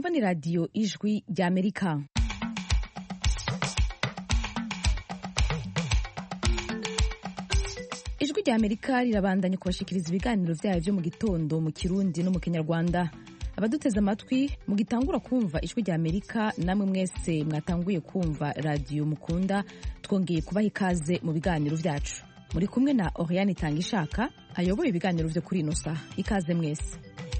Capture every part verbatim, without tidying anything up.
mwumva ni radiyo ijwi ry'Amerika. Ijwi ry'Amerika rirabandanya kubashikiriza ibiganiro vyayo vyo mu gitondo mu Kirundi no mu Kinyarwanda. Abaduteze amatwi mugitangura kumva ijwi ry'Amerika, namwe mwese mwatanguye kumva radiyo mukunda, twongeye kubaha ikaze mu biganiro vyacu. Muri kumwe na Oriane Tangishaka ayoboye ibiganiro vyo kuri ino saha. Ikaze mwese.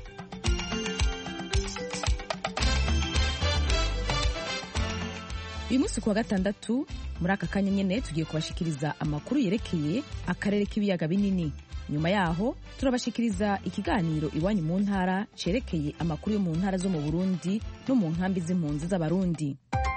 Uyu munsi kuwa gatandatu muri aka kanya nyene tugiye kubashikiriza amakuru yerekeye akarere k'ibiyaga binini. Nyuma yaho turabashikiriza ikiganiro iwanyu mu ntara cerekeye amakuru yo mu ntara zo mu Burundi no mu nkambi z'impunzi z'Abarundi.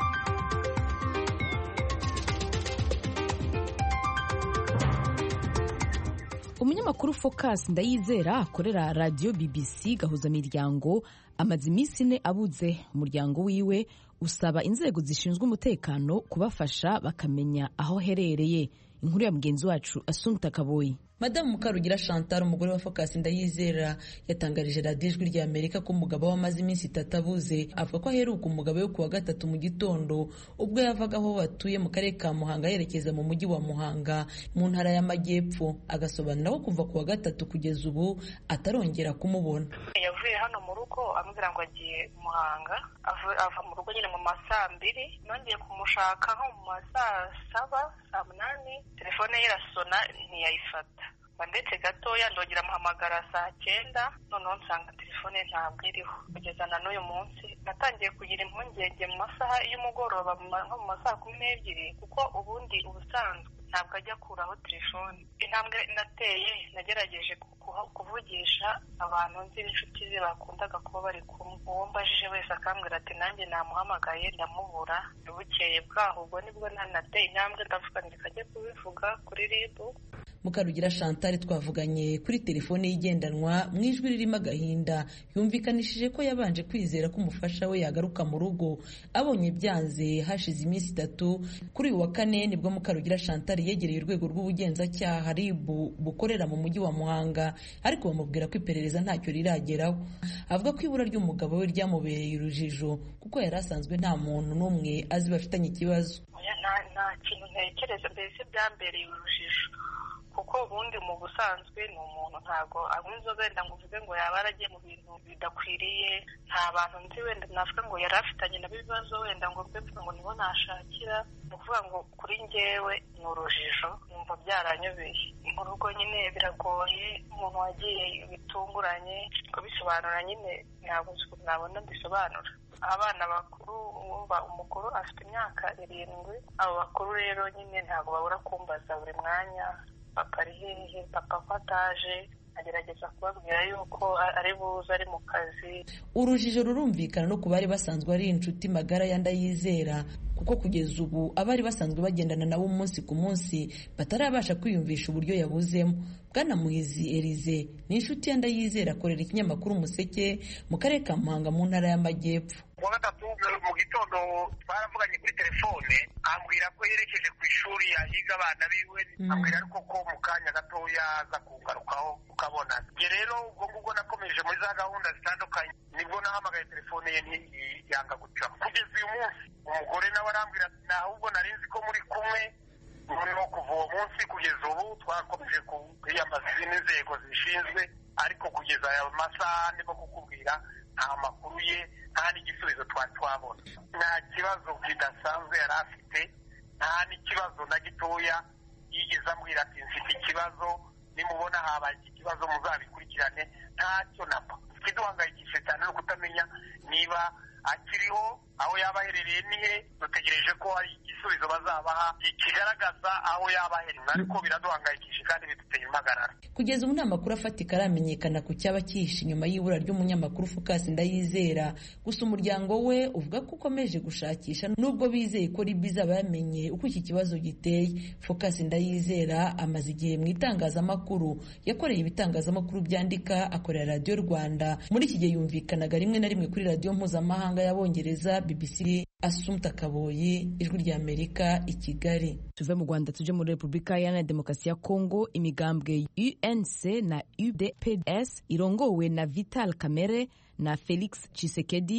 Umunyamakuru Focus Ndayizera akorera radio B B C gahuza miryango amaze iminsi ine abuze. Umuryango wiwe usaba inzego zishinzwe umutekano kubafasha bakamenya aho herereye. Inkuru ya mugenzi wacu Assumpta Kaboyi. Madamu Mukarugira Chantal, umugore wa Focus Ndayizera, yatangarije radiyo ijwi ry'Amerika ko umugabo wamaze iminsi itatu abuze. Avuga ko aheruka umugabo we kuwa gatatu mu gitondo ubwo yavaga aho batuye mu karere ka Muhanga yerekeza mu mujyi wa Muhanga mu ntara y'Amajyepfo. Agasobanura ko kuva kuwa gatatu kugeza ubu atarongera kumubona. Yavuye hano mu rugo ambwira ngo agiye Muhanga, ava mu rugo nyine mu masaa mbiri, nongeye kumushaka nko mu masaa saba saa munani, telefone ye irasona ntiyayifata. Ndetse gatoya ndongera muhamagara saa cyenda, noneho nsanga telefone ntabwo iriho. Kugeza na n'uyu munsi natangiye kugira impungenge mu masaha y'umugoroba nko mu masaha kumi n'ebyiri, kuko ubundi ubusanzwe ntabwo ajya kuraho telefone. Intambwe nateye nagerageje kuvugisha abantu nzi b'inshuti ze bakundaga kuba bari kumwe. Uwo mbajije wese akambwira ati nanjye namuhamagaye ndamubura. Bukeye bwaho ubwo nibwo nanateye intambwe ndavuga ndikajya kubivuga kuri R I B. Mukarugira Chantal twavuganye kuri telefone yigendanwa mu ijwi ririmo agahinda, yumvikanishije ko yabanje kwizera ko umufasha we yagaruka mu rugo. Abonye byanze hashize iminsi itatu, kuri uyu wa kane nibwo Mukarugira Chantal yegereye urwego rw'ubugenzacyaha R I B bukorera mu mujyi wa Muhanga, ariko bamubwira ko iperereza ntacyo rirageraho. Avuga ko ibura ry'umugabo we ryamubereye urujijo kuko yari asanzwe nta muntu n'umwe azi bafitanye ikibazo. Nta kintu ntekereza, mbese byambereye urujijo kuko ubundi mu busanzwe ni umuntu ntago anywa inzoga wenda ngo uvuge ngo yaba yaragiye mu bintu bidakwiriye. Nta bantu nzi wenda navuga ngo yari afitanye nabo ibibazo wenda ngo mbe ngo nibo nashakira. Ni ukuvuga ngo kuri njyewe ni urujijo, numva byaranyobeye. Mu rugo nyine biragoye, umuntu wagiye bitunguranye kubisobanura nyine ntabwo nabona mbisobanura. Abana bakuru, umukuru afite imyaka irindwi, abo bakuru rero nyine ntabwo babura kumbaza buri mwanya papa ari hehe, papa ko ataje. Agerageza kubabwira yuko ari buze ari mu kazi. Urujijo rurumvikana no ku bari basanzwe ari inshuti magara ya Ndayizera, kuko kugeza ubu abari basanzwe bagendana nabo umunsi ku munsi batarabasha kwiyumvisha uburyo yabuzemo. Bwana Muhizi Elize ni inshuti ya Ndayizera, akorera ikinyamakuru Umuseke mu karere ka Muhanga mu ntara y'Amajyepfo. Kuwa gatatu mu gitondo baravuganye kuri telefone, ambwira ko yerekeje ku ishuri yahiga abana biwe, ambwira ariko ko mu kanya gatoya aza kungarukaho ukabona. Nge rero ubwo ngubwo nakomeje muri za gahunda zitandukanye, nibwo nahamagaye telefone ye ntiyanga guca. Kugeza uyu munsi umugore nawe arambwira ati ahubwo nari nzi ko muri kumwe. Noneho kuva uwo munsi kugeza ubu twakomeje kwiyambaza izindi nzego zishinzwe, ariko kugeza aya masaha ndimo kukubwira nta makuru ye, nta n'igisubizo twari twabona. Nta kibazo kidasanzwe yari afite, nta n'ikibazo na gitoya yigeze ambwira ati mfite ikibazo, nimubona habaye iki kibazo muzabikurikirane. Ntacyo napa. Ikiduhangayikishije cyane no kutamenya niba akiriho, aho yaba aherereye nihe. Dutegereje ko hari igisubizo bazabaha kigaragaza aho yaba aherereye, ariko biraduhangayikishije kandi biduteye impagarara. Kugeza ubu nta makuru afatika aramenyekana ku cyaba cyihishe inyuma y'ibura ry'umunyamakuru Focus Ndayizera. Gusa umuryango we uvuga ko ukomeje gushakisha nubwo bizeye ko R I B izaba yamenye uko iki kibazo giteye. Focus Ndayizera amaze igihe mu itangazamakuru, yakoreye ibitangazamakuru byandika, akorera Radio Rwanda. Muri iki gihe yumvikanaga rimwe na rimwe kuri radio mpuzamahanga y'Abongereza B B C. Assumpta Kaboyi, ijwi ry'Amerika, i Kigali. Tuve mu Rwanda tuje muri Repubulika Iharanira Demokarasi ya Kongo. Imigambwe U N C na U D P S irongowe na Vital Kamerhe na Felix Tshisekedi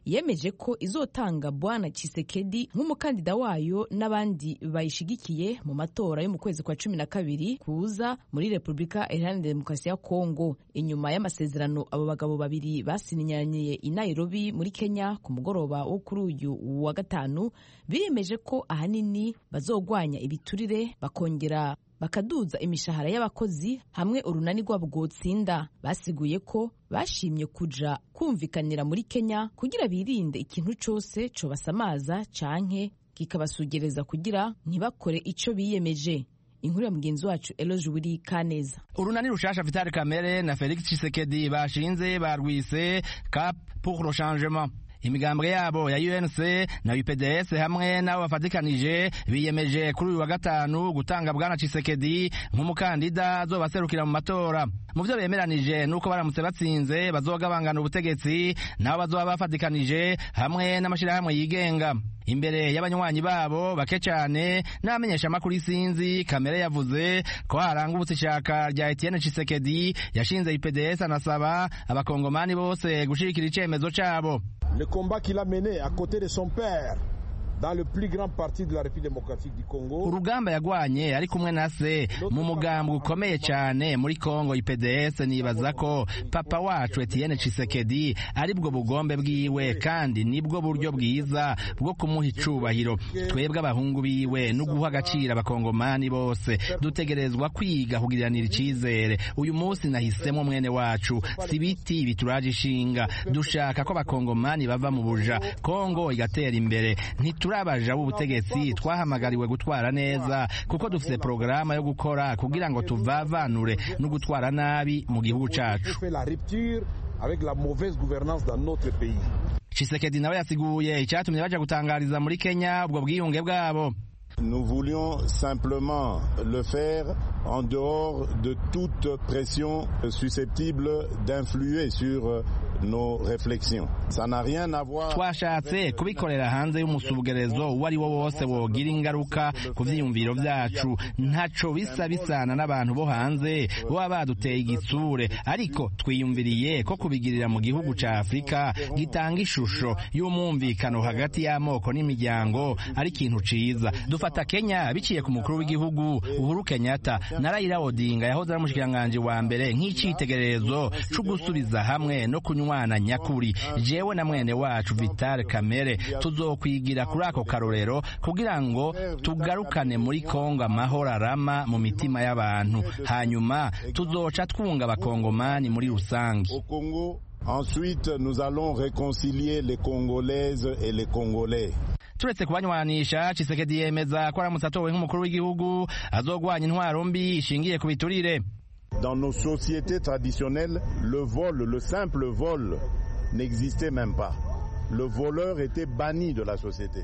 yemeje ko izotanga Bwana Tshisekedi nk'umukandida wayo n'abandi bayishigikiye mu matora yo mu kwezi kwa cumi na kabiri kuza muri Repubulika Iharanira Demokarasi ya Kongo. Inyuma y'amasezerano abo bagabo babiri basinyanye i Nairobi muri Kenya ku mugoroba wo kuri uyu wa gatanu, biyemeje ko ahanini bazogwanya ibiturire bakongera bakaduza imishahara y'abakozi hamwe urunani rwabo rwotsinda. Basiguye ko bashimye kuja kumvikanira muri Kenya kugira birinde ikintu cose cobasamaza canke kikabasugereza kugira ntibakore ico biyemeje. Inkuru ya mugenzi wacu Eloge Wiri Kaneza. Urunani rushasha Vital Kamerhe na Felix Tshisekedi bashinze barwise Cap pour le changement. Imigambwe yabo ya U N C na U P D S hamwe nabo bafatikanije biyemeje kuri uyu wa gatanu gutanga Bwana Tshisekedi nk'umukandida azobaserukira mu matora. Mu byo bemeranije nuko baramutse batsinze bazogabangana ubutegetsi nabo bazoba bafatikanije hamwe n'amashirahamwe yigenga. Imbere y'abanywanyi babo bake cyane n'amenyesha makuru isinzi, Kamerhe yavuze ko harangubutse ishaka rya Etienne Tshisekedi yashinze U P D S, anasaba abakongomani bose gushikira icemezo cabo. Le combat qu'il a mené à côté de son père dans le plus grand parti de la République démocratique du Congo. Urugamba yagwanye ari kumwe na se mu mugambwe ukomeye cyane muri Congo U P D S. Nibaza ko papa wacu Etienne Tshisekedi ari bwo bugombe bwiwe kandi nibwo buryo bwiza bwo kumuha icubahiro. Twebwe abahungu biwe no guha agaciro abakongomani bose dutegerezwa kwiga kugiranira icizere. Uyu munsi nahisemo mwene wacu, sibiti bituraje ishinga. Dushaka ko abakongomani bava mu buja, Congo igatera imbere. Turabaja ubutegetsi twahamagariwe gutwara neza kuko dufite programa yo gukora kugira ngo tuvavanure no gutwara nabi mu gihugu cacu. Tshisekedi nawe yasiguye icyatumye baja gutangariza muri Kenya ubwo bwiyunge bwabo. Nous voulions simplement le faire en dehors de toute pression susceptible d'influer sur nos réflexions. Ça n'a rien à voir. Twashatse kubikorera hanze y'umusubugerezo uwo ari wo wose wogira ingaruka ku vyiyumviro vyacu. Ntaco bisa bisana n'abantu bo hanze bo baduteye igitsure, ariko twiyumviriye ko kubigirira mu gihugu ca Afrika gitanga ishusho y'umwumvikano hagati y'amoko n'imiryango ari ikintu ciza. Dufata Kenya biciye ku mukuru w'igihugu Uhuru Kenyatta na Raila Odinga yahoze ari umushikiranganje wa mbere nk'icitegererezo cyo gusubiza hamwe no kunywana nyakuri. Jewe na mwene wacu Vital Kamerhe tuzokwigira kuri ako karorero kugira ngo tugarukane muri Kongo amahoro arama mu mitima y'abantu, hanyuma tuzoca twunga abakongomani muri rusangi. Ensuite, nous allons réconcilier les Congolaises et les Congolais. Turetse kubanywanisha, Tshisekedi yemeza ko aramutse atowe nk'umukuru w'igihugu azogwanya intwaro mbi ishingiye ku biturire. Dans nos sociétés traditionnelles, le vol, le simple vol, n'existait même pas. Le voleur était banni de la société.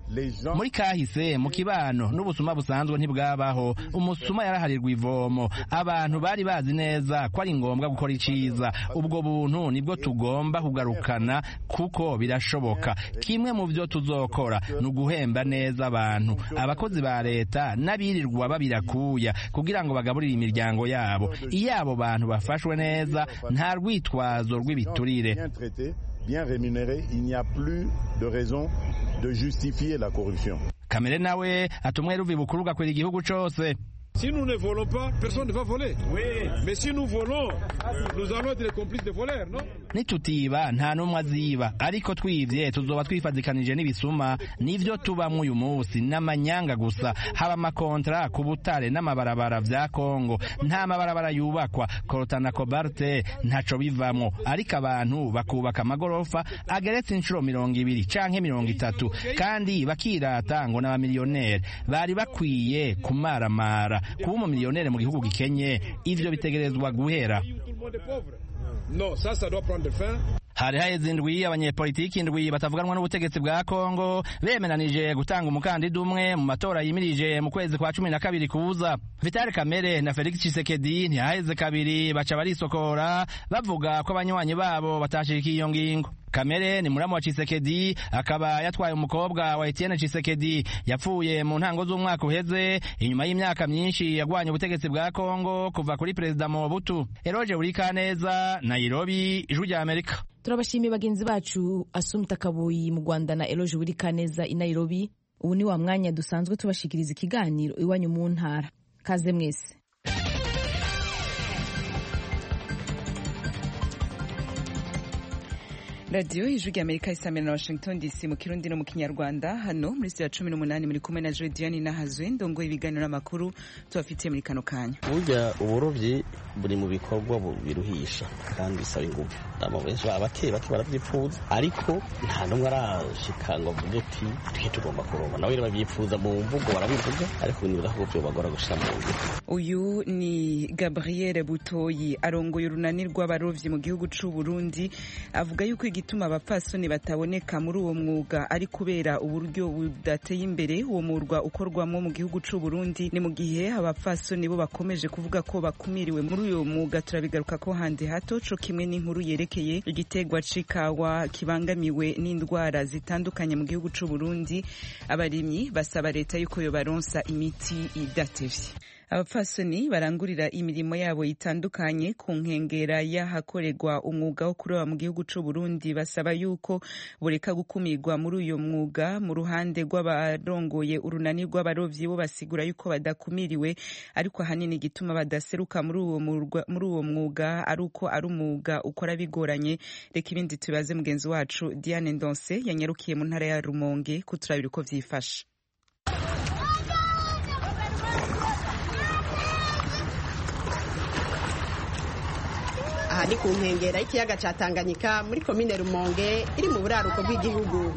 Muri kahise mu kibano n'ubusuma busanzwe ntibwabaho. Umusuma yaraharirwa ivomo. Abantu bari bazi neza ko ari ngombwa gukora iciza. Ubwo buntu nibwo tugomba kugarukana kuko birashoboka. Kimwe mu byo tuzokora nuguhemba neza abantu, abakozi ba leta n'abirirwa babirakuya kugira ngo bagaburire imiryango yabo. Iyabo bantu bafashwe neza nta rwitwazo rw'ibiturire. Bien rémunéré, il n'y a plus de raison de justifier la corruption. Kamerhe nawe atumwe ruvi bukuru gakwira igihugu cose. Si nous ne volons pas, personne ne va voler. Oui. Mais si nous volons, nous allons être les complices des voleurs, non? Nitutiba nta numwe aziba, ariko twivye tuzoba twifadikanije n'ibisuma. Nivyo tubamwe uyu munsi n'amanyanga gusa. Haba amakontra ku butare n'amabarabara vya Kongo. Nta mabarabara yubakwa, Korota na Kobarte ntaco bivamwo, ariko abantu bakubaka amagorofa ageretse inshuro mirongo ibiri canke mirongo itatu kandi bakirata ngo n'abamiliyoneri. Bari bakwiye kumaramara. Kuba umumiliyoneri mu gihugu gikenye ivyo bitegerezwa guhera. No, ça ça doit prendre fin. Hari haheze indwi abanyepolitiki indwi batavuganwa n'ubutegetsi bwa Kongo bemenanije gutanga umukandida umwe mu matora yimirije mu kwezi kwa cumi na kabiri kuza. Vital Kamerhe na Felix Tshisekedi ntihaheze kabiri baca barisokora bavuga ko abanywanyi babo batashirikiye iyo ngingo. Kamerhe ni muramu wa Tshisekedi, akaba yatwaye umukobwa wa Etienne Tshisekedi yapfuye mu ntango z'umwaka uheze inyuma y'imyaka myinshi yagwanye ubutegetsi bwa Kongo kuva kuri Perezida Mobutu. Eroge Urikaneza, Nairobi, Ijwi rya Amerika. turabashimiye bagenzi bacu Asumta Kabuyi mu Rwanda na Eloge Burikaneza i Nairobi. Ubu ni wa mwanya dusanzwe tubashikiriza ikiganiro iwanyu mu ntara. Kaze mwese. Radio Ijwi rya Amerika isamira na Washington D C mu Kirundi no mu Kinyarwanda. Hano muri studio ya cumi n'umunani muri kumwe na Jodiane Nahazwe ndongo ibiganiro n'amakuru tubafitiye muri kano kanya. Burya uburovyi buri mu bikorwa biruhisha kandi bisaba ingufu. Ababenshi abakeye bake baravyipfuza ariko nta numwe arashika ngo avuge ati twe tugomba kuroba. Nawe rero bavyipfuza mu mvugo barabivuga ariko ni biraho byo bagora gushira mu ngiro. Uyu ni Gabriel Butoyi arongoye urunani rw'abarovyi mu gihugu c'u Burundi avuga yuko igituma abapfasoni bataboneka muri uwo mwuga ari kubera uburyo budateye imbere uwo murwa ukorwamo mu gihugu c'u Burundi. Ni mu gihe abapfasoni bo bakomeje kuvuga ko bakumiriwe muri uyo mwuga. Turabigaruka ko handi hato co kimwe n'inkuru yerekeye igitegwa c'ikawa kibangamiwe n'indwara zitandukanye mu gihugu c'u Burundi. Abarimyi basaba leta yuko yo baronsa imiti idatevye. Abapfasoni barangurira imirimo yabo itandukanye ku nkengera y'ahakorerwa umwuga wo kuroba mu gihugu c'u Burundi basaba yuko bureka gukumirwa muri uyo mwuga. Mu ruhande rw'abarongoye urunani rw'abarovyi bo basigura yuko badakumiriwe ariko ahanini gituma badaseruka muri uwo muri uwo mwuga ari uko ari umwuga ukora bigoranye. Reka ibindi tubaze mugenzi wacu Diane Ndonse yanyarukiye mu ntara ya Rumonge kuturabira uko vyifashe. Aha ni ku nkengera y'ikiyaga ca Tanganyika muri komine Rumonge iri mu buraruko bw'igihugu.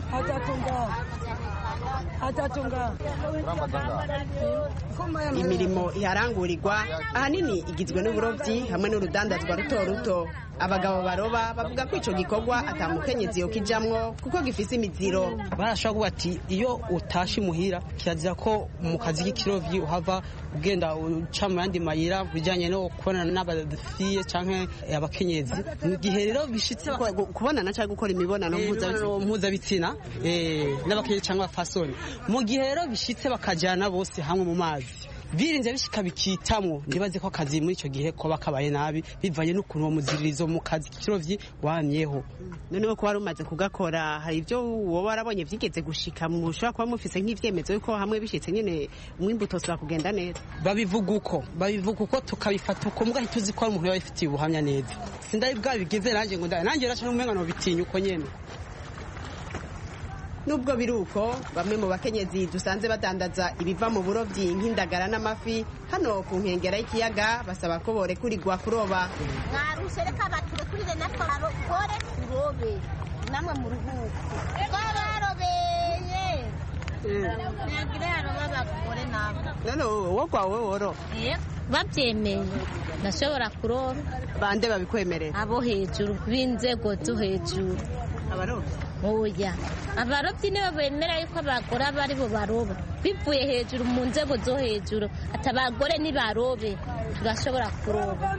Imirimo iharangurirwa ahanini igizwe n'uburovyi hamwe n'urudandazwa ruto ruto. Abagabo baroba bavuga ko ico gikorwa atamukenyezi yo kijamwo kuko gifise imiziro. Barashobora kuba ati iyo utashi muhira kirazira ko mu kazi k'ikirovyi uhava ugenda uca mu yandi mayira bijanye no kubonana n'abafiye canke abakenyezi. Mu gihe rero bishitse kubonana cyangwa gukora imibonano mpuzabitsina n'abakenyezi canke abafasoni, mu gihe rero bishitse bakajana bose hamwe mu mazi birinze bishika bikitamwo, ndibaze ko akazi muri ico gihe ko bakabaye nabi bivanye n'ukuntu uwo muziririzo mu kazi k'ikirovyi wamyeho. Noneho ko wari umaze kugakora hari ibyo wowe warabonye vyigeze gushika mushobora kuba mufise nk'ivyemezo yuko hamwe bishitse nyene umwimbu utosubira kugenda neza? Babivuga uko babivuga uko tukabifata uko mbwa ntituzi ko ari umuntu yabifitiye ubuhamya neza. Sindari bwabigeze nanje ngo nanjye racha n'umenga no bitinya uko nyene. Nubwo biruko bamwe mu bakenyezi dusanze badandaza ibiva mu burovyi nk'indagara n'amafi hano ku nkengera y'ikiyaga basaba ko borekurirwa kuroba. Mwarushe reka baturekurire natwe barokore turobe namwe mu ruhuko twararobeye nagire aroba bakore nabo. None wowe kwawe woro bavyemeye nashobora kuroba. Bande babikwemerera? Abo hejuru b'inzego zo hejuru. Abarovyi oya abarovyi nibo bemera yuko abagore bari bo baroba bivuye hejuru mu nzego zo hejuru ati abagore nibarobe turashobora kuroba.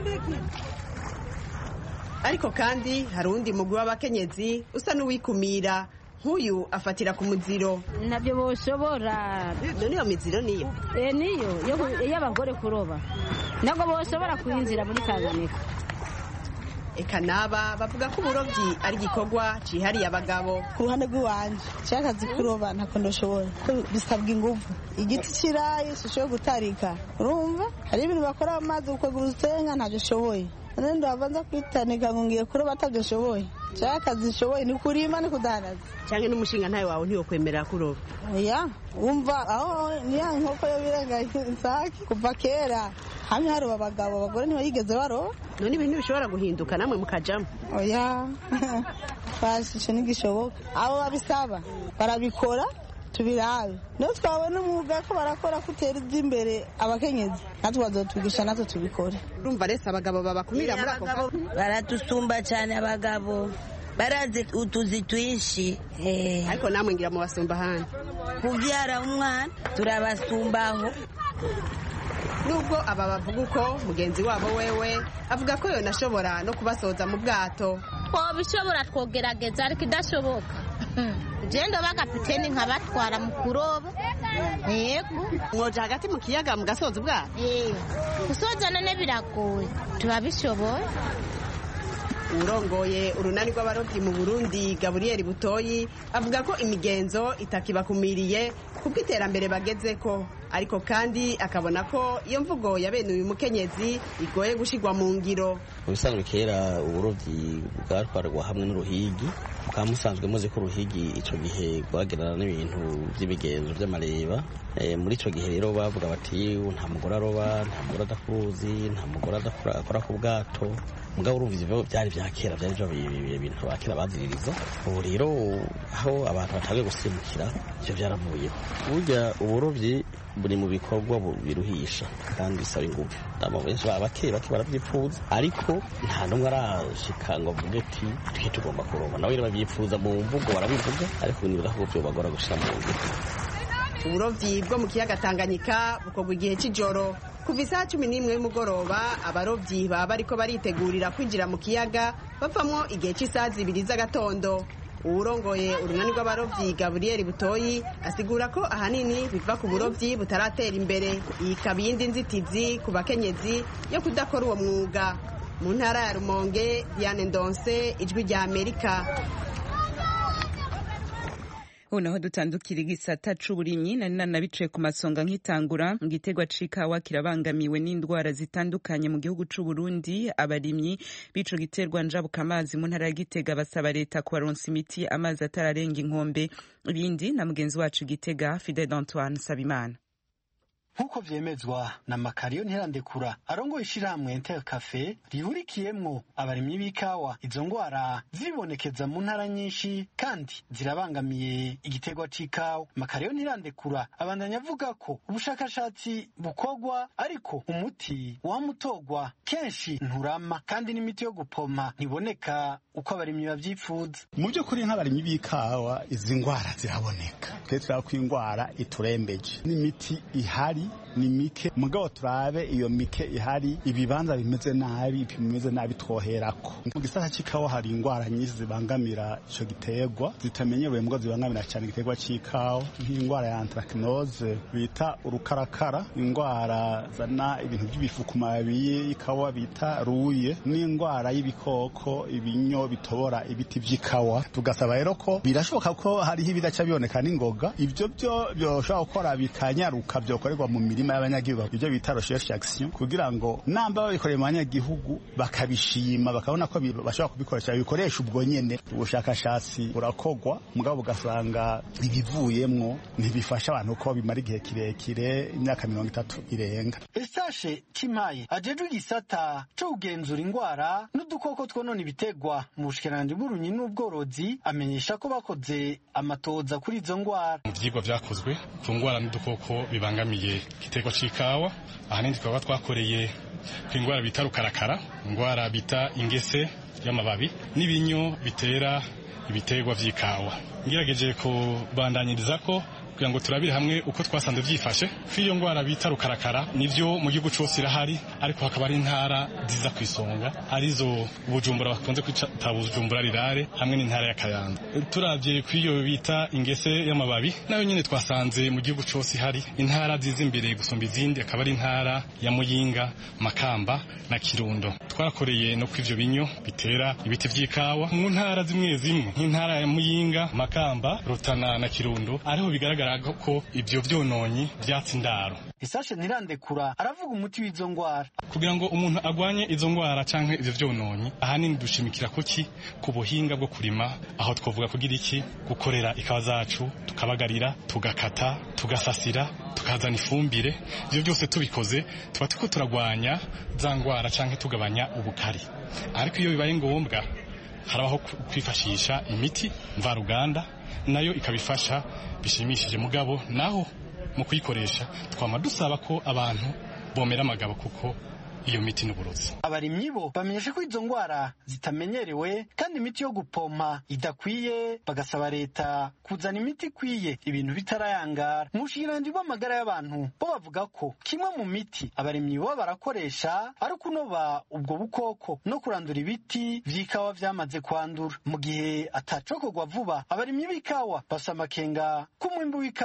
Ariko kandi hari undi mugwi w'abakenyezi usa n'uwikumira nk'uyu afatira ku muziro. Nabyo boshobora. None iyo miziro niyo eh niyo yo abagore kuroba nabwo boshobora kuyinzira muri Tanganyika. Eka naba bavuga ko uburovyi ari gikorwa cihariye abagabo. Ku ruhande rw'iwanje cyakazi kuroba ntako ndoshobora ko bisabwa ingufu, igiti kirayi sishoye gutarika. Urumva hari ibintu bakora amazi ukagura utenga ntabyo shoboye. None ndabanza kwitanika ngo ngiye kuroba atabyo shoboye. Cyakazi shoboye ni kurima ni kudanaza. Canke n'umushinga ntayo wawe ntiyo kwemerera kuroba. Oya umva aho ni ya nkoko yo birenga insaki kuva kera. Hamwe haroba abagabo abagore ntibayigeze baroba. None ibintu bishobora guhinduka namwe mukajamo? Oya fashishe n'igishoboka abo babisaba barabikora tubirabe. No twabona umwuga ko barakora kutera imbere abakenyezi natwe bazotugisha natwe tubikore. Urumva rese abagabo babakumira muri ako kazi? Baratusumba cyane abagabo barazi utuzi twishi eh ariko namwe ngira mu basumba hano kuvyara umwana turabasumbaho. Nubwo aba bavuga uko mugenzi wabo wewe avuga ko yonashobora no kubasoza mu bwato. Twobishobora twogerageza ariko idashoboka. Jendo bagapiteni nkabatwara mu kuroba. Yego. Mwoja hagati mu kiyaga mugasoza ubwato? Eh. Gusoza none biragoye. Turabishoboye. urongoye urunani rw'abarovyi mu Burundi Gabriel Butoyi avuga ko imigenzo itakibakumiriye kuko iterambere bagezeko, ariko kandi akabona ko iyo mvugo ya bene uyu mukenyezi igoye gushirwa mu ngiro. Ubisanzwe kera uburovyi bwatwarwa hamwe n'uruhigi, mukaba musanzwe muzi ko uruhigi ico gihe rwagerana n'ibintu vy'imigenzo vy'amareba. E, muri ico gihe rero bavuga bati nta mugore aroba, nta mugore adakuruzi, nta mugore adakora ku bwato. Mugabo urumva ivyo vyari vya kera, vyari vyo ibintu bakera baziririza. Ubu rero aho abantu batagiye gusimukira ivyo vyaravuyeho. Burya uburovyi buri mu bikorwa biruhisha kandi bisaba ingufu. Abo benshi bake bake baravyipfuza, ariko nta numwe arashika ngo avuge ati twe tugomba kuroba. Nawe bavyipfuza mu mvugo barabivuga, ariko niba ko byo bagora gushira mu ngiro. Uburovyi bwo mu kiyaga Tanganyika bukorwa igihe c'ijoro kuva isaha cumi n'imwe y'umugoroba. Abarovyi baba bariko baritegurira kwinjira mu kiyaga bavamwo igihe c'isaha zibiri z'agatondo. Uwurongoye urunani rw'abarovyi Gabriel Butoyi asigura ko ahanini biva ku burovyi butaratera imbere. Iyi ikaba iyindi nzitizi ku bakenyezi yo kudakora uwo mwuga. Mu ntara ya Rumonge, Diane Ndonse, Ijwi rya Amerika. Unaho dutandukira igisata c'uburimyi nari nanabicaye ku masonga nk'itangura. Igitegwa c'ikawa kirabangamiwe n'indwara zitandukanye mu gihugu c'u Burundi. Abarimyi bico giterwa njabuka amazi mu ntara ya Gitega basaba leta kubaronsa imiti amazi atararenga inkombe. Ibindi na mugenzi wacu Gitega Fidel Antoine Sabimana. Nkuko vyemezwa na Makariyo Ntirandekura arongo ishirahamwe Inter Cafe rihurikiyemwo abarimyi b'ikawa, izo ngwara zibonekeza mu ntara nyinshi kandi zirabangamiye igitegwa c'ikawa. Makariyo Ntirandekura abandanya avuga ko ubushakashatsi bukogwa, ariko umuti wamutogwa kenshi nturama kandi n'imiti yo gupoma ntiboneka uko abarimyi bavyipfuza. Mu by'ukuri nk'abarimyi b'ikawa izi ngwara ziraboneka, twetsa ko ingwara iturembeje n'imiti ihari ni mike, mugabo turabe iyo mike ihari ibibanza bimeze nabi bimeze nabi twoherako. Mu gisata c'ikawa hari ingwara nyinshi zibangamira ico giterwa zitamenyerewe, mugabo zibangamira cyane igiterwa c'ikawa, nk'ingwara ya anthracnose bita urukarakara, ingwara zana ibintu by'ibifu ku mababi y'ikawa bita ruye, n'ingwara y'ibikoko ibinyo bitobora ibiti by'ikawa. Tugasaba rero ko birashoboka ko hariho ibidaca biboneka n'ingoga, ibyo byo byoshobora gukora bikanyaruka byokorerwa mu mirima y'abanyagihugu, ibyo bita recherche action, kugira ngo namba babikoreye mu banyagihugu bakabishima bakabona ko bashobora kubikoresha bikoresha ubwo nyene. Ubushakashatsi burakogwa, mugabo ugasanga ibivuyemwo ntibifasha abantu ko bimara igihe kirekire, imyaka mirongo itatu irenga. Estashe Chimaye ajejwe igisata cyo kugenzura ingwara n'udukoko twonona ibitegwa mu bushikiranganji bw'uburimyi n'ubworozi amenyesha ko bakoze amatoza kuri izo ngwara. Mu vyigwa vyakozwe ku ngwara n'udukoko bibangamiye igiterwa c'ikawa, ahanini twaba twakoreye ku ingwara bita rukarakara, ingwara bita ingese y'amababi n'ibinyo bitera ibiterwa vy'ikawa. Ngerageje kubandanyiriza ko kugira ngo turabire hamwe uko twasanze vyifashe. Fiyo ngwara bita rukarakara nivyo mu gihugu cose irahari, ariko hakaba ari intara ziza kwisonga arizo Bujumbura bakunze kwita Bujumbura rirare hamwe n'intara ya Kayanza. Turavye kwiyo bita ingese y'amababi nayo nyene twasanze mu gihugu cose ihari. Intara ziza imbere gusumba izindi akaba ari intara ya Muyinga, Makamba na Kirundo. Twarakoreye no kw'ivyo binyo bitera ibiti vy'ikawa mu ntara zimwe zimwe nk'intara ya Muyinga, Makamba, Rutana na Kirundo, ariho bigaragara ko ivyo vyononyi vyatsi ndaro. Estashe Ntirandekura aravuga umuti w'izo ngwara. Kugira ngo umuntu agwanye izo ngwara canke ivyo vyononyi, ahanini dushimikira kuki ku buhinga bwo kurima, aho twovuga kugira iki gukorera ikawa zacu tukabagarira, tugakata, tugasasira, tukazana ifumbire. Ivyo byose tubikoze tuba tuko turagwanya za ngwara canke tugabanya ubukari. Ariko iyo bibaye ngombwa harabaho kwifashisha imiti mvaruganda, nayo ikabifasha bishimishije. Mugabo naho mu kuyikoresha twama dusaba ko abantu bomera amagabo kuko iyo miti n'uburozi. Abarimyi bo bamenyesha ko izo ngwara zitamenyerewe kandi imiti yo gupompa idakwiye, bagasaba leta kuzana imiti ikwiye ibintu bitarayangara. Mu bushikiranganji bw'amagara y'abantu bo bavuga ko kimwe mu miti abarimyi bo barakoresha ari kunoba ubwo bukoko no kurandura ibiti vy'ikawa vyamaze kwandura. Mu gihe atacokorwa vuba, abarimyi b'ikawa basa amakenga ko umwimbu w'ikawa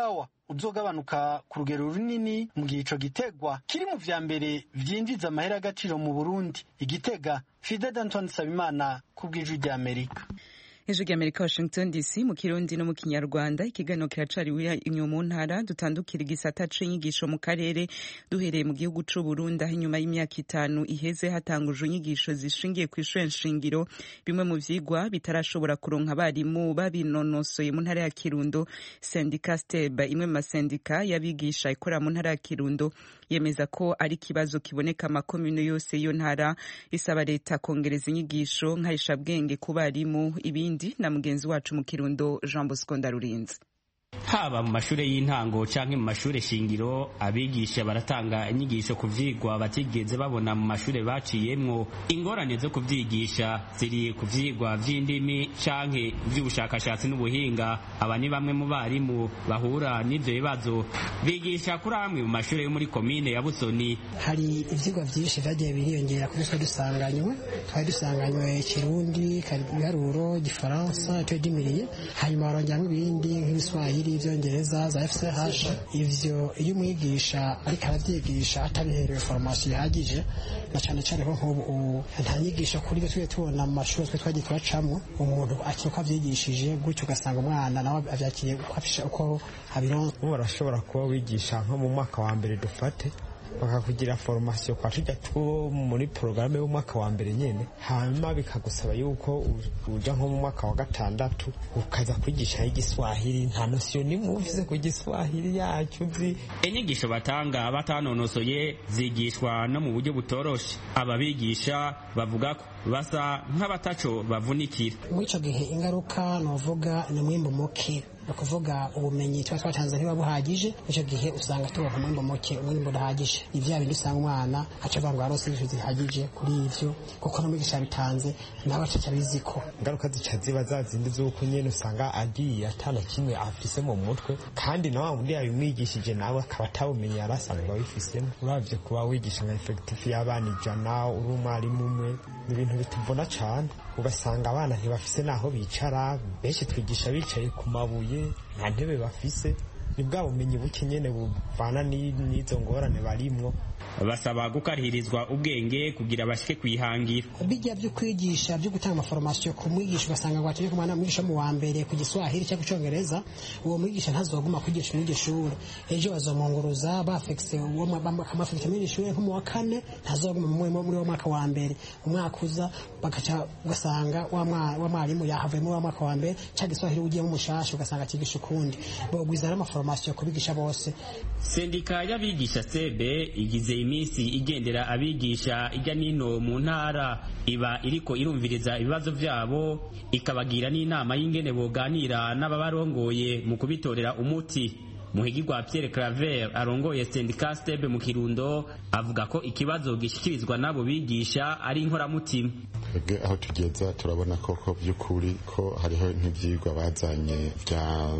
uzogabanuka ku rugero runini mu gihe ico gitegwa kiri mu vya mbere vyinjiza amahera y'agaciro mu Burundi. Igitega, Fidel Antoine Sabimana ku bw'ijwi rya Amerika. Ijwi rya Amerika, Washington D C, mu Kirundi no mu Kinyarwanda. Ikiganiro kiracariwe imwe mu ntara, dutandukira igisata c'inyigisho mu karere, duhereye mu gihugu c'u Burundi, aho inyuma y'imyaka itanu iheze hatangujwe inyigisho zishingiye kw'ishure nshingiro. Bimwe mu vyigwa bitarashobora kuronka abarimu babinonosoye mu ntara ya Kirundo. Sendika Steba, imwe mu masendika y'abigisha ikorera mu ntara ya Kirundo, yemeza ko ari ikibazo kiboneka amakomune yose y'iyo ntara, isaba leta kongereza inyigisho nkarishabwenge ku barimu. Ibindi na mugenzi wacu mu Kirundo, Jean Bosco Ndarurinze. Haba mu mashure y'intango canke mu mashure shingiro, abigisha baratanga inyigisho ku vyigwa batigeze babona mu mashure baciyemwo. Ingorane zo kuvyigisha ziri ku vyigwa vy'indimi canke vy'ubushakashatsi n'ubuhinga. Aba ni bamwe mu barimu bahura n'ivyo bibazo. Bigisha kuri amwe mu mashure yo muri komine ya Busoni. Hari ivyigwa vyinshi vyagiye biriyongera kuri twe dusanganywe. Twari dusanganywe Kirundi, Ibiharuro, Igifaransa, icyo dimiriye. Hanyuma barongeramwo ibindi nk'Igiswahili, ivyongereza za F C H. Ivyo iyo umwigisha ariko aravyigisha atabiherewe formation ihagije, na cane cane ko nk'ubu nta nyigisho kuri byo twe tubona mu mashuri twe twagiye turacamwo, umuntu akiruka avyigishije gutyo ugasanga umwana nawe avyakiriye uko abironka. Ubu barashobora kuba wigisha nko mu mwaka wa mbere dufate, bakakugira formation kwa tujya two muri programme y'umwaka wa mbere nyene, hanyuma bikagusaba yuko uja nko mu mwaka wa gatandatu ukaza kwigisha igiswahili. Nta notion ni muvize ku giswahili yacu uzi. Inyigisho batanga batanonosoye zigishwa no mu buryo butoroshe. Ababigisha bavuga ko basa nk'abataco bavunikira. Muri ico gihe ingaruka novuga ni mwimbo muke, ukuvuga ubumenyi tuba twatanze ntiba buhagije. Ico gihe usanga tuba mwimbo muke, umwimbo udahagije. Ivya bindi usanga umwana aca vangwa arose ibintu zihagije kuri ivyo, kuko n'umwigisha bitanze nawe aca biziko. Ingaruka zica ziba zazindi z'uko nyene usanga agiye atana kimwe afise mu mutwe, kandi nawe undi yabimwigishije nawe akaba atabumenye yarasanga bifisemo. Uravye kuba wigisha nka effective y'abana ijana uri umwarimu umwe, ni ibintu bituvuna cane. Ugasanga abana ntibafise naho bicara, benshi twigisha bicaye ku mabuye, nta ntebe bafise. Ni bwa bumenyi buke nyene buvana n'izo ngorane barimwo. Basaba gukarihirizwa ubwenge kugira bashike kwihangira. Bijya byo kwigisha byo gutanga amaformation ku mwigisha, ugasanga gwatumye ku mwana mwigisha mu wa mbere ku Giswahili cyangwa Icongereza, uwo mwigisha ntazoguma kwigisha mu gishuri. Ejo bazomonguruza bafexe uwo bakamafite mu gishuri nko mu wa kane, ntazoguma muri uwo mwaka wa mbere. Umwaka uza bakaca ugasanga wa mwarimu yahavuye mu mwaka wa mbere cyangwa Giswahili ugiye mu mushasha, ugasanga kigisha ukundi. Bogwizana amaformation kubigisha bose. Sendika y'abigisha Sebe igize imisi igendera abigisha ijya nino mu ntara, iba iriko irumviriza ibibazo vyabo, ikabagira n'inama y'ingene boganira n'ababarongoye mu kubitorera umuti. Muhigirwa Pierre Claver arongoye Sendika Stebe mu Kirundo avuga ko ikibazo gishikirizwa nabo bigisha ari inkoramutima. Twebwe aho tugeza turabona koko by'ukuri ko hariho nk'ivyigwa bazanye vya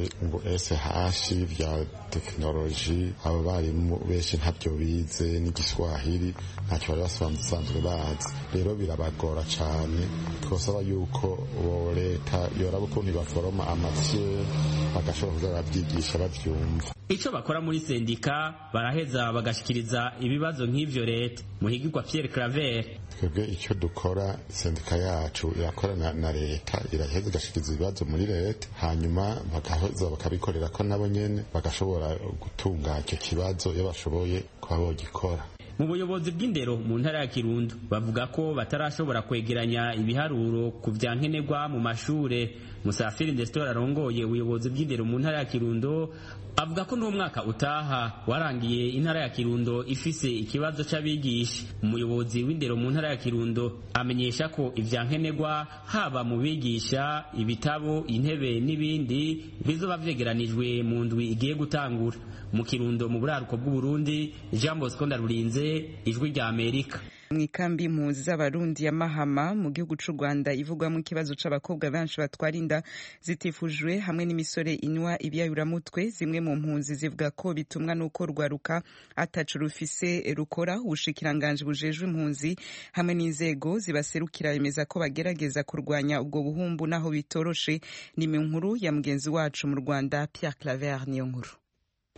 S H vya tekinoloji, abo barimu benshi ntabyo bize, n'igiswahili ntacyo bari basanzwe bazi. Rero birabagora cane. Twosaba yuko uwo leta yoraba ukuntu baforoma amavye bagashobora kuza barabyigisha bavyumva. Ico bakora muri sendika baraheza bagashikiriza ibibazo nk'ivyo leta. Muhigirwa Pierre Claver: twebwe icyo dukora, sendika yacu irakorana na leta, iraheza igashikiriza ibibazo muri leta, hanyuma bagaheza bakabikorera ko nabo nyene bagashobora gutunga icyo kibazo iyo bashoboye kuba bogikora. Mu buyobozi bw'indero mu ntara ya Kirundo bavuga ko batarashobora kwegeranya ibiharuro ku vyankenerwa mu mashure. Musafiri Ndestora arongoye ubuyobozi bw'indero mu ntara ya Kirundo avuga ko n'umwaka utaha warangiye intara ya Kirundo ifise ikibazo c'abigisha. Umuyobozi w'indero mu ntara ya Kirundo amenyesha ko ivyankenerwa haba mu bigisha, ibitabo, intebe n'ibindi bizoba vyegeranijwe mu ndwi igiye gutangura. Mu Kirundo mu buraruko bw'u Burundi, Jean Bosco Ndarurinze, Ijwi rya Amerika. Mwikambi impunzi z'abarundi ya Mahama mu gihugu c'u Rwanda ivugwamo ikibazo c'abakobwa benshi batwara inda zitifujwe hamwe n'imisore inywa ibyayuramutwe. Zimwe mu mpunzi zivuga ko bitumwa nuko rwaruka atacu rufise rukora. Ubushikiranganje bujejwe impunzi hamwe n'inzego zibaserukira bemeza ko bagerageza kurwanya ubwo buhumbu naho bitoroshe. Ni inkuru ya mugenzi wacu mu Rwanda Pierre Claver niyo nkuru.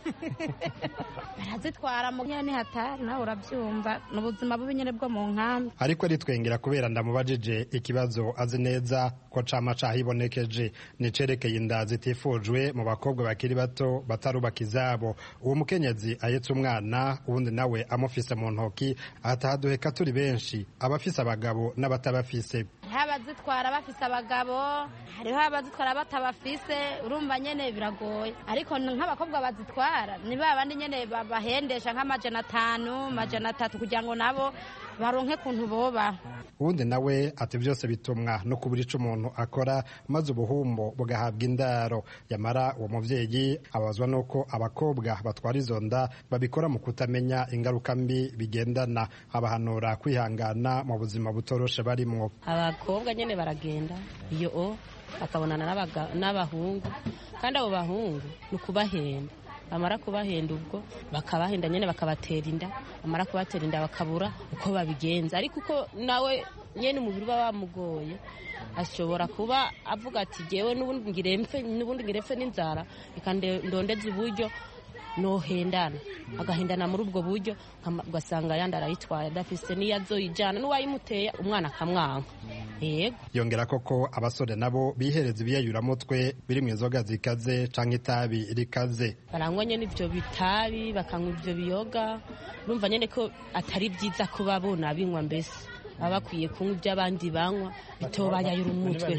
barazitwara mu nyene hatari nawe urabyumva n'ubuzima bubi nyene bwo mu nkambi. Ariko aritwengera kubera ndamubajije ikibazo azi neza ko cama cahibonekeje nicerekeye inda zitifujwe mu bakobwa bakiri bato batarubaka izabo. Uwo mukenyezi ahetse umwana ubundi nawe amufise mu ntoki atahaduheka turi benshi abafise abagabo n'abatabafise. Abazitwara bafise abagabo hariho abazitwara batabafise urumva nyene biragoye ariko nk'abakobwa bazitwara ni babandi nyene babahendesha nk'amajana atanu majana atatu kugira ngo nabo baronke kuntu boba. Ubundi nawe ati byose bitumwa no kubura ico umuntu akora maze ubuhumbo bugahabwa indaro. Yamara uwo muvyeyi abazwa nuko abakobwa batwara izo nda babikora mu kutamenya ingaruka mbi bigendana, abahanura kwihangana mu buzima butoroshe barimwo. Abakobwa nyene baragenda iyo o bakabonana n'abahungu kandi abo bahungu ni ukubahenda, bamara kubahenda ubwo bakabahenda nyene bakabatera inda, bamara kubatera inda bakabura uko babigenza. Ariko uko nawe nyene umubiri uba wamugoye ashobora kuba avuga ati jewe n'ubundi ngiremfe n'ubundi ngiremfe n'inzara ikandondeza uburyo nohendana agahendana muri ubwo buryo ugasanga yandi arayitwaye adafise niyo azoyijana n'uwayimuteye umwana akamwanka. Yego yongera koko abasore nabo bihereza ibiyayuramutwe biri mu inzoga zikaze canke itabi rikaze. Barangwa nyene ivyo bitabi bakanywa ivyo biyoga urumva nyene ko atari vyiza kuba bona binywa mbese baba bakwiye kunywa ibyo abandi banywa bitobayayura umutwe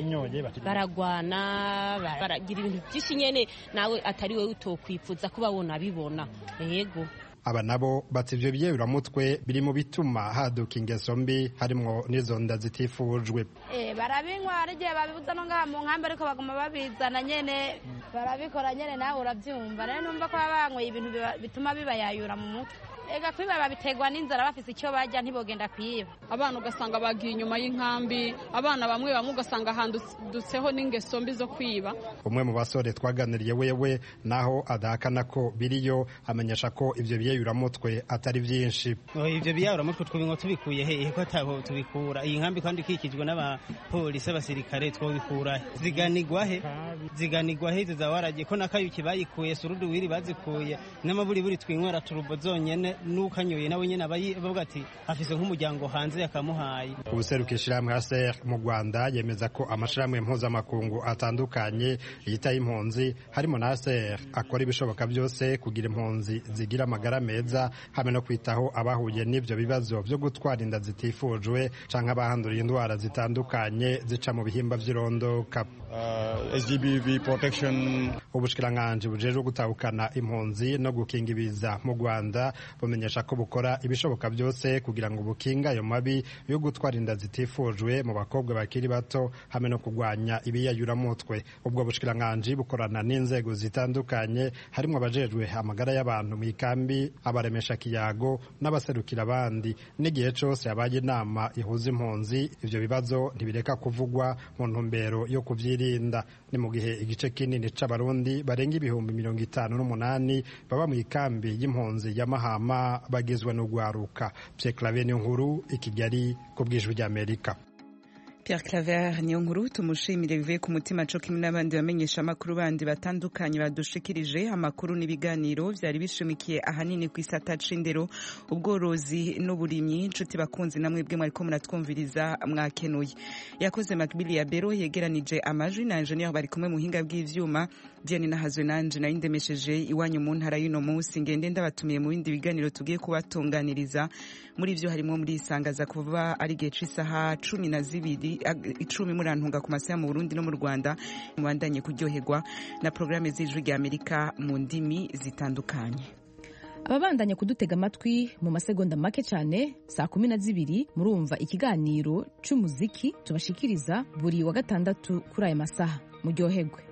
baragwana baragira ibintu byinshi nyene nawe atari wowe utokwifuza kuba wona bibona. Yego aba nabo bati ivyo biyayuramutwe biri mu bituma haduka ingeso mbi harimwo n'izo nda zitifujwe. Eh barabinywa ari gihe babibuza no ngaha mu nkambi ariko baguma babizana nyene barabikora nyene nawe urabyumva rero numva ko abanyweye ibintu bituma bibayayura mu mutwe. Ega kwiba babitegwa n'inzara bafise icyo bajya ntibogenda kwiba. Abana ugasanga bagiye inyuma y'inkambi, abana bamwe bamwe ugasanga handutseho n'ingeso mbi zo kwiba. Umwe mu basore twaganiriye wewe naho adahakana ko biriyo amenyesha ko ivyo biyayuramutwe atari vyinshi. Ivyo biyayuramutwe twibingo tubikuye hehe ko ataho tubikura iyi nkambi kandi ikikijwe n'abapolisi abasirikare twobikura ziganirwa he ziganirwa he zizawaraje ko nakayuki bayikuye surudu wiri bazikuye n'amaburi buri twinywera turubo zonyene nukanyoye nawe nyene abavuga ati afise nk'umuryango hanze yakamuhaye. Ubuserukira hamwe Aser mu Rwanda yemeza ko amashirahamwe mpuzamakungu atandukanye yitaye impunzi harimo na Aser akora ibishoboka byose kugira impunzi zigira amagara meza hamwe no kwitaho abahuye n'ivyo bibazo byo gutwara inda zitifujwe canke abahanduriye indwara zitandukanye zica mu bihimba vy'irondoka. uh, S G B V protection. Ubushikiranganje bujejwe gutahukana impunzi no gukinga ibiza mu Rwanda bumenyesha ko bukora ibishoboka byose kugira ngo bukinga ayo mabi yo gutwara inda zitifujwe mu bakobwa bakiri bato hamwe no kurwanya ibiyayuramutwe. Ubwo bushikiranganje bukorana n'inzego zitandukanye harimo abajejwe amagara y'abantu mu ikambi, abaremesha kiyago n'abaserukira abandi. N'igihe cyose yabaye inama ihuza impunzi ivyo bibazo ntibireka kuvugwa mu ntumbero yo kuvyirinda. Ni mu gihe igice kinini c'abarundi barenga ibihumbi mirongo itanu n'umunani baba mu ikambi y'impunzi ya Mahama bagizwe no gwaruka. Pierre Claver Niyonkuru i Kigali ku bw'ijwi ry'Amerika. Pierre Claver Niyonkuru tumushimire bivuye ku mutima co kimwe n'abandi bamenyesha amakuru bandi batandukanye badushikirije amakuru n'ibiganiro vyari bishimikiye ahanini ku isata c'indero ubworozi n'uburimyi. Nshuti bakunzi namwe bwe mwariko muratwumviriza mwakenuye. Yakoze Macbili ya Bero yegeranije amajwi na engineer bari kumwe mu hinga bw'ivyuma. Diane nahazwe nanje na indemesheje iwanyu mu ntara y'uno munsi ngende ndabatumiye mu bindi biganiro tugiye kubatunganiriza. Muri ivyo harimo muri isangaza kuva ari gihe c'isaha cumi na zibiri icumi murantunga ku masaha mu Burundi no mu Rwanda. Mubandanye kuryoherwa na programme z'ijwi ry'Amerika mu ndimi zitandukanye. Ababandanya kudutega amatwi mu masegonda make cyane saa kumi na zibiri murumva ikiganiro c'umuziki tubashikiriza buri wa gatandatu kuri aya masaha. Muryoherwe.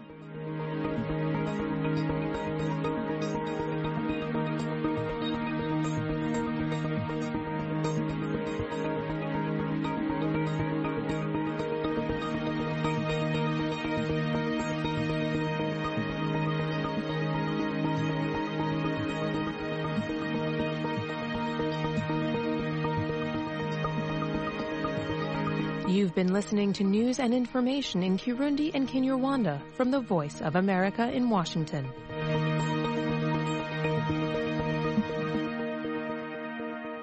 You've been listening to news and information in Kirundi and Kinyarwanda from the Voice of America in Washington.